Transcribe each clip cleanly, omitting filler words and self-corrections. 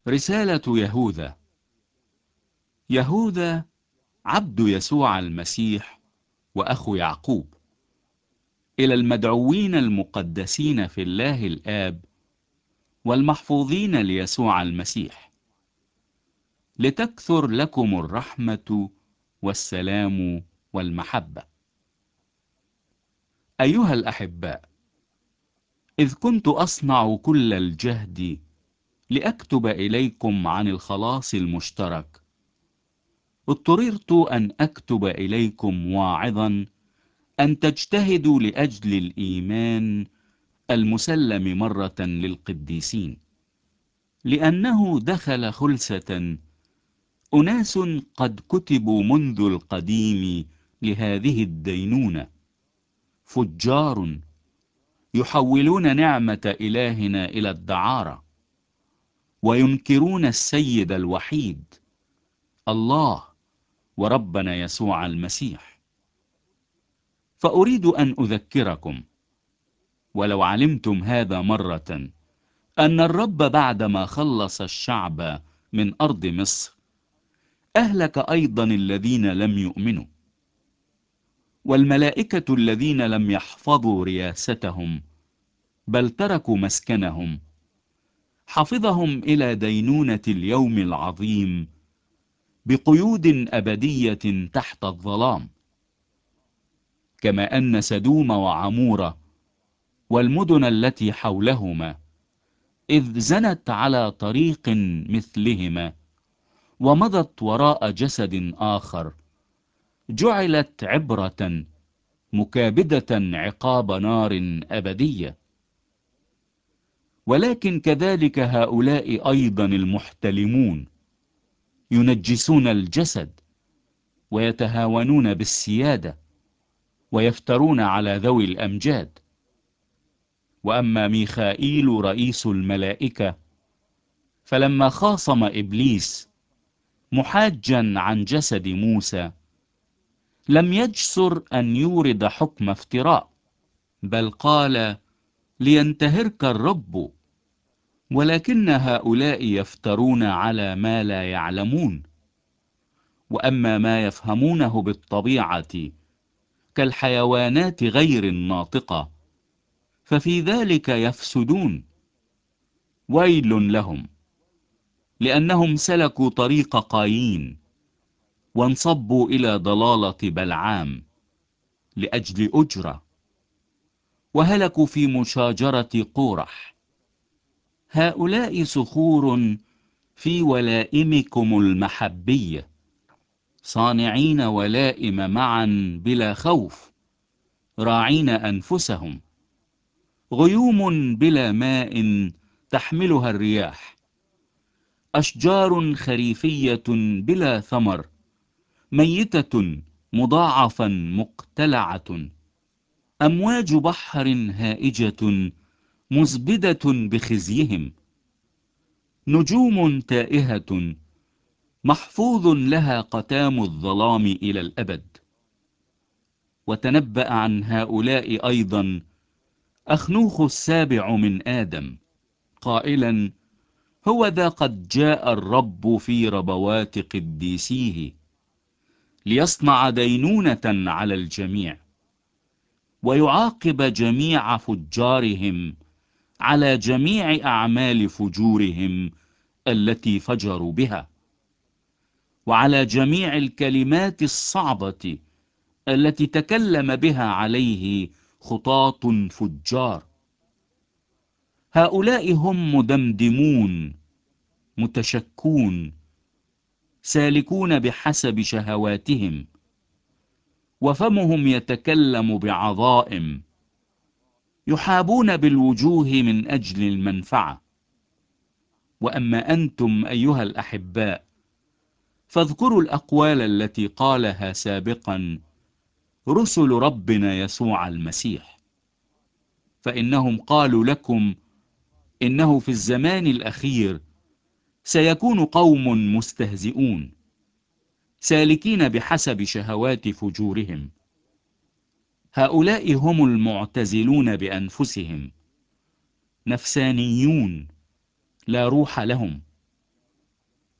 رسالة يهوذا. يهوذا عبد يسوع المسيح وأخو يعقوب، إلى المدعوين المقدسين في الله الآب والمحفوظين ليسوع المسيح، لتكثر لكم الرحمة والسلام والمحبة. أيها الأحباء، إذ كنت أصنع كل الجهد لأكتب إليكم عن الخلاص المشترك، اضطررت أن أكتب إليكم واعظا أن تجتهدوا لأجل الإيمان المسلم مرة للقديسين، لأنه دخل خلسة أناس قد كتبوا منذ القديم لهذه الدينونة، فجار يحولون نعمة إلهنا إلى الدعارة، وينكرون السيد الوحيد الله وربنا يسوع المسيح. فأريد أن أذكركم، ولو علمتم هذا مرة، أن الرب بعدما خلص الشعب من أرض مصر أهلك أيضا الذين لم يؤمنوا، والملائكة الذين لم يحفظوا رياستهم بل تركوا مسكنهم حفظهم إلى دينونة اليوم العظيم بقيود أبدية تحت الظلام، كما أن سدوم وعمورة والمدن التي حولهما إذ زنت على طريق مثلهما ومضت وراء جسد آخر جعلت عبرة مكابدة عقاب نار أبدية. ولكن كذلك هؤلاء أيضا المحتلمون ينجسون الجسد ويتهاونون بالسيادة ويفترون على ذوي الأمجاد. وأما ميخائيل رئيس الملائكة فلما خاصم إبليس محاجا عن جسد موسى لم يجسر أن يورد حكم افتراء، بل قال: لينتهرك الرب. ولكن هؤلاء يفترون على ما لا يعلمون. وأما ما يفهمونه بالطبيعة كالحيوانات غير الناطقة ففي ذلك يفسدون. ويل لهم، لأنهم سلكوا طريق قايين وانصبوا إلى ضلالة بلعام لأجل أجرة، وهلكوا في مشاجرة قورح. هؤلاء صخور في ولائمكم المحبية، صانعين ولائم معا بلا خوف، راعين أنفسهم، غيوم بلا ماء تحملها الرياح، أشجار خريفية بلا ثمر، ميتة مضاعفا مقتلعة، أمواج بحر هائجة مزبدة بخزيهم، نجوم تائهة محفوظ لها قتام الظلام إلى الأبد. وتنبأ عن هؤلاء أيضا أخنوخ السابع من آدم قائلا: هوذا قد جاء الرب في ربوات قديسيه ليصنع دينونة على الجميع ويعاقب جميع فجارهم على جميع أعمال فجورهم التي فجروا بها، وعلى جميع الكلمات الصعبة التي تكلم بها عليه خطاة فجار. هؤلاء هم مدمدمون متشكون سالكون بحسب شهواتهم، وفمهم يتكلم بعظائم، يحابون بالوجوه من أجل المنفعة. وأما أنتم أيها الأحباء فاذكروا الأقوال التي قالها سابقا رسل ربنا يسوع المسيح، فإنهم قالوا لكم إنه في الزمان الأخير سيكون قوم مستهزئون سالكين بحسب شهوات فجورهم. هؤلاء هم المعتزلون بأنفسهم، نفسانيون لا روح لهم،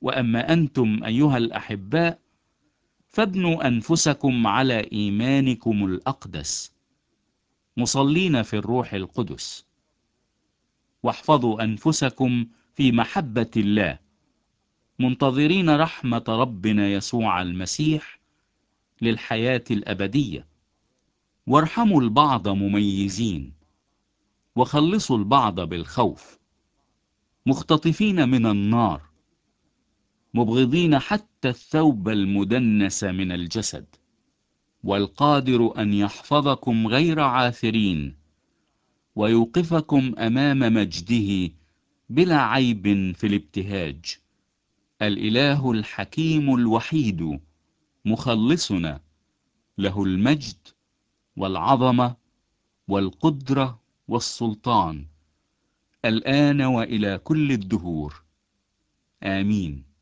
وأما أنتم أيها الأحباء فابنوا أنفسكم على إيمانكم الأقدس مصلين في الروح القدس، واحفظوا أنفسكم في محبة الله منتظرين رحمة ربنا يسوع المسيح للحياة الأبدية. وارحموا البعض مميزين، وخلصوا البعض بالخوف، مختطفين من النار، مبغضين حتى الثوب المدنس من الجسد، والقادر أن يحفظكم غير عاثرين ويوقفكم أمام مجده بلا عيب في الابتهاج. الإله الحكيم الوحيد مخلصنا، له المجد والعظمة والقدرة والسلطان الآن وإلى كل الدهور. آمين.